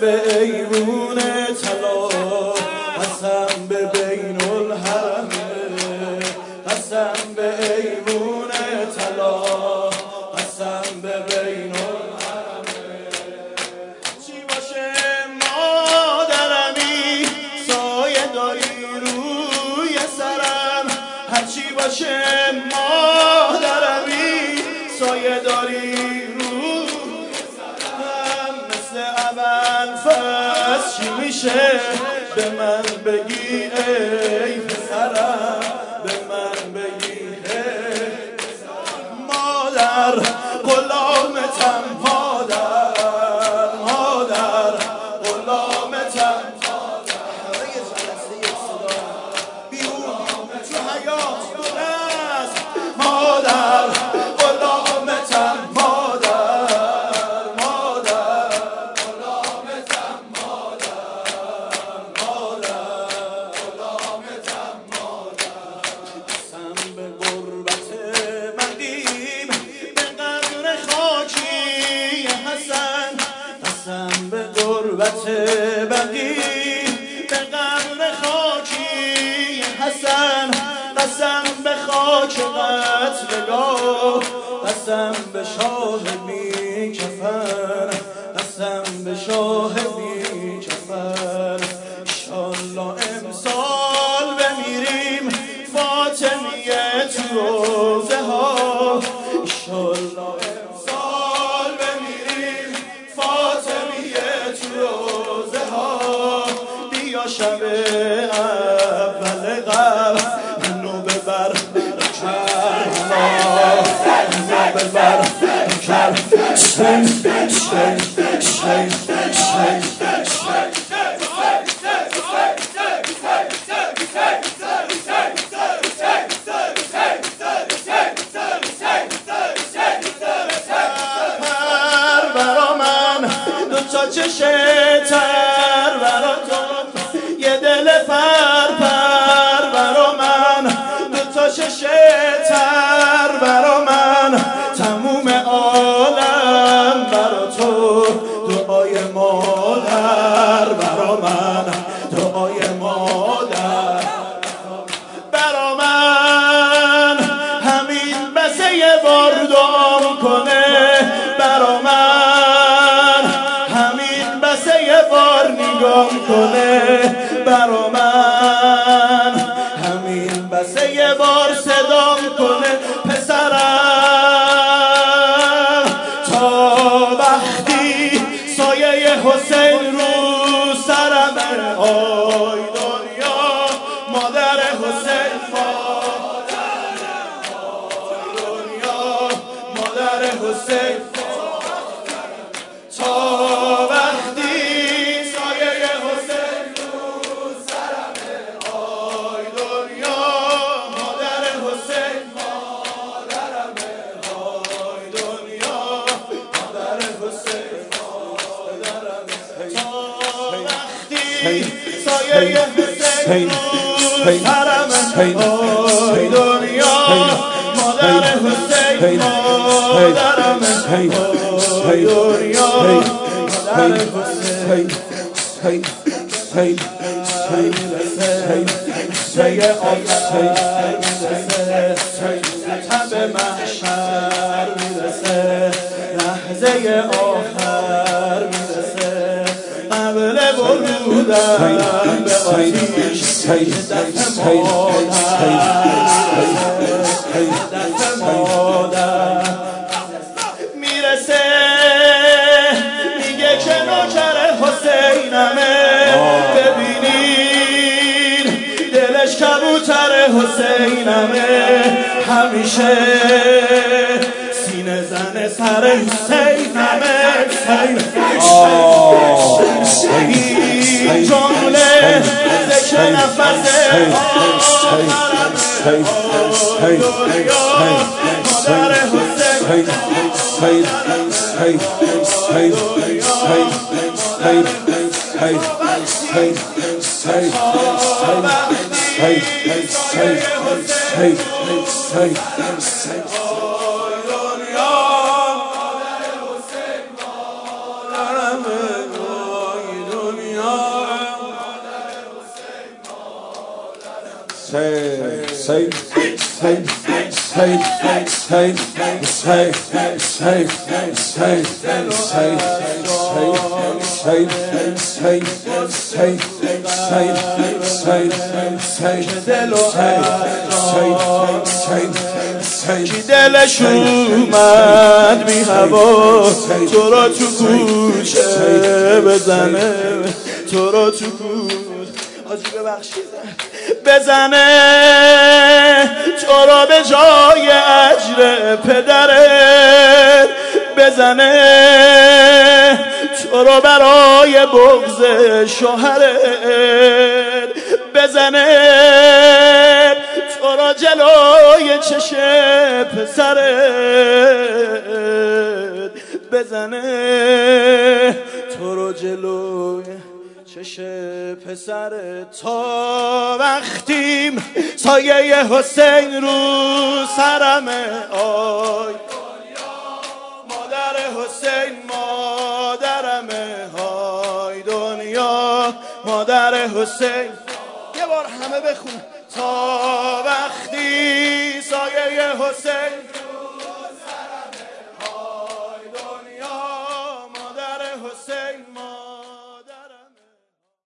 به ایوون طلا، قسم به بین الحرم، قسم به ایوون طلا، قسم به بین الحرم. چی باشه مادرمی سایه داری روی سرم، هرچی باشه مادرمی سایه داری روی سرم. مثل اول فصل چی میشه به من بگی ای پسرم، به من بگی ای پسرم. مادر غلامتم، مادر مادر غلامتم. همه یه جلسه یک صدا بیرون تو حیات دونست. مادر غلامتم، مادر مادر غلامتم، مادر مادر غلامتم، مادر. قسم به غربت مقیم به قبر خاکی حسن، قسم به غربت مقیم به قبر خاکی حسن، قسم به خاک قتلگاه، قسم به شاه بی کفن، قسم به شاه بی کفن. انشالله امسال بمیریم فاطمیه تو روزه ها، انشالله امسال بمیریم فاطمیه تو روزه ها. بیا شب اول قبل منو ببر کربلا، منو ببر کربلا. شی شی شی شی چشه تر برا تو، یه دل پر پر برا من، دوتا چشه تر برا من، تموم عالم برا تو. دعای مادر برا من، دعای مادر برا من، همین بسه یه بار دعام کنه برا من، همین بسه یه بار نگام کنه برا من، همین بسه یه بار صدام کنه پسرم. تا وقتی سایه حسین رو سرمه، آی دنیا مادر حسین، مادر دنیا مادر حسین. تا وقتی سایه حسین رو سرمه، آی دنیا مادر حسین، مادرمه، آی دنیا مادر حسین، مادرمه. تا وقتی سایه حسین رو سرمه، آی دنیا مادر حسین، مادرمه، آی دنیا مادر حسین. سایه آخر میرسه، تب محشر میرسه، لحظه آخر میرسه، قبل ورودم به آتیش دست مادر میرسه، میگه که نوکر حسینمه، ببینین دلش کبوتر حسینمه، همیشه سینه زن سر حسینمه. این جمله ذکر نفس مادر حسین. کی دلش اومد بی هوا تو را تو کوچه بزنه، تو را تو کوچه آجی ببخشید بزنه، تو را به جای اجر پدرت بزنه، تو را برای بغض شوهرت بزنه، تو را جلوی چشم پسرت بزنه، تو را جلوی چشم پسرت. تا وقتیم سایه حسین رو سرمه، آی مادر حسین مادرمه، های دنیا مادر حسین. یه بار همه بخون. تا وقتی سایه حسین